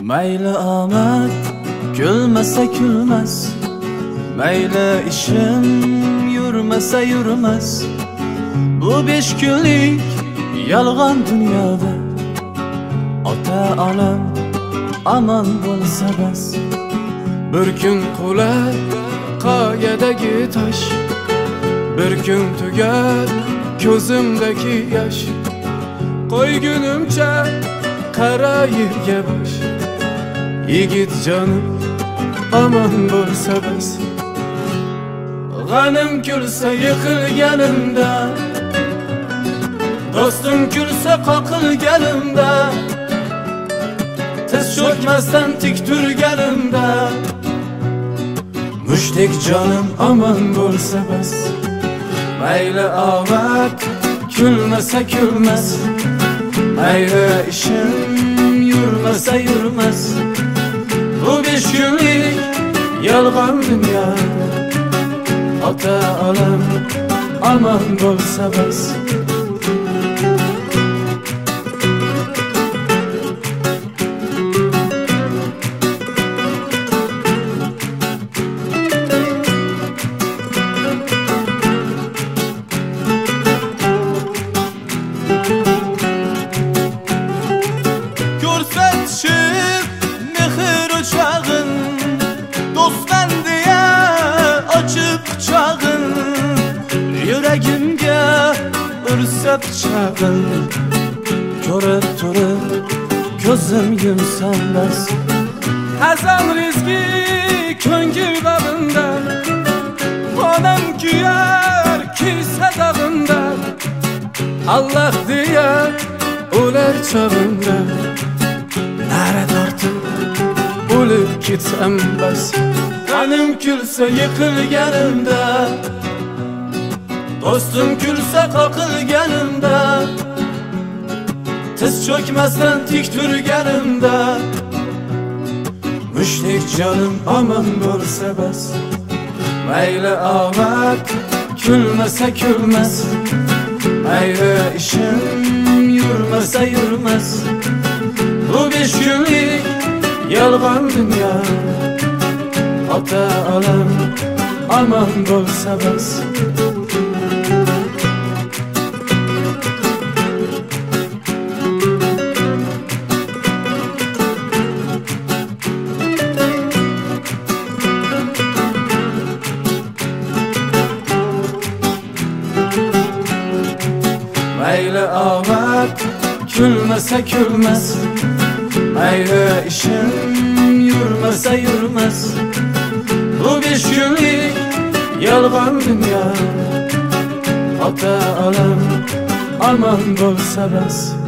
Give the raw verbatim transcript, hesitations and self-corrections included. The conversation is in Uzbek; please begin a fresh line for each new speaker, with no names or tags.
Mayli omad kulmasa kulmas, mayli ishim yurmasa yurmas. Bu besh kunlik yolg'on dunyoda ota onam aman bo'lsa bas.
Bir kun qular qoyadagi tosh, bir kun tugar ko'zimdagi yosh. Qo'ygunimcha qara yerga bosh, yigit jonim aman bo'lsa bas. G'anim kulsa yiqilganimda, do'stim kulsa qoqilganimda, tiz cho'kmasdan tik turganimda, mushtdek jonim aman bo'lsa bas. Mayli omad kulmasa kulmas, mayli ishim yurmasa yurmas. Bu besh kunlik yolg'on dunyoda ota onam aman bo'lsa bas.
Ko'rsatishib mehr o'chog'in, do'stman deya ochib quchog'in, yuragimga ursa pichog'in. Ko'rib turib ko'zim yumsam bas. Hazan rizqi ko'ngil bag'inda, onam kuyar kiysa dag'inda, Allah deya o'lar chog'imda, nara tortib o'lib ketsam bas. G'anim kulsa yiqilganimda, do'stim kulsa qoqilganimda, tiz cho'kmasdan tik turganimda, mushtdek jonim aman bo'lsa bas. Mayli omad kulmasa kulmas, mayli ishim yurmasa yurmas. Bu besh kunlik yolg'on dunyoda ota onam aman bo'lsa bas. Mayli omad kulmasa kulmas, mayli ishim yurmasa yurmas. Bu besh kunlik yolg'on dunyoda ota onam aman bo'lsa bas.